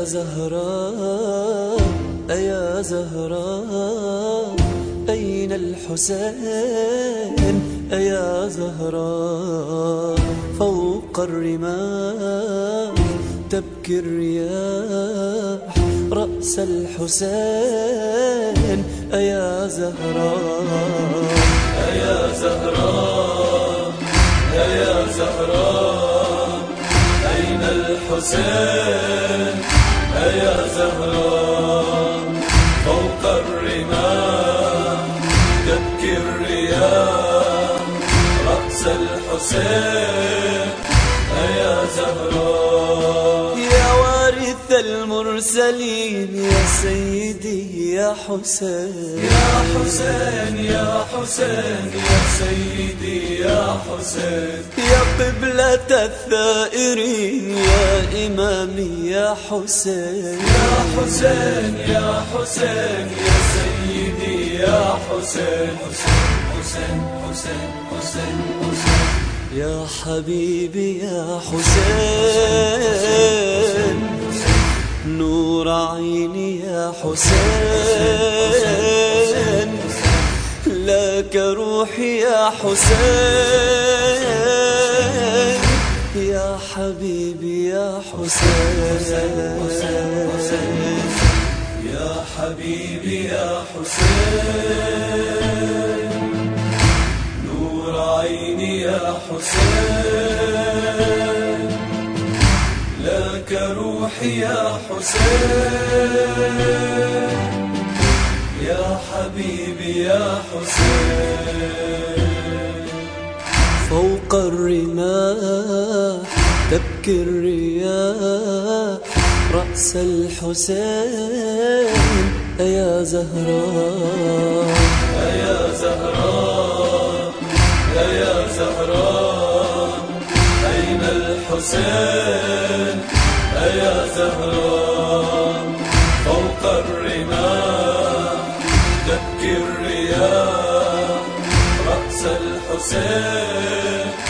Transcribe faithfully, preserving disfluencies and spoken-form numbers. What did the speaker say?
زهراء أيا زهراء أين الحسين أيا زهراء فوق الرماح تبكي الرياح رأس الحسين أيا زهراء أيا زهراء أيا زهراء أين الحسين أيا زهراء فوق الرماح تبكي الرياح رأس الحسين أيا زهراء يا وارث المرسلين يا سيدي يا حسين يا حسين يا حسين يا سيدي يا حسين يا قبلة الثائرين يا إمامي يا حسين يا حسين يا حسين يا سيدي يا حسين حسين حسين حسين حسين حسين يا حبيبي يا حسين نور عيني يا حسين لك روحي يا حسين يا حبيبي يا حسين يا حبيبي يا حسين نور عيني يا حسين لك روحي يا حسين يا حبيبي يا حسين فوق الرماح تبكي الرياح رأس الحسين أيا زهراء أيا زهراء أيا زهراء أين الحسين أيا زهراء فوق الرماح تبكي الرياح رأس الحسين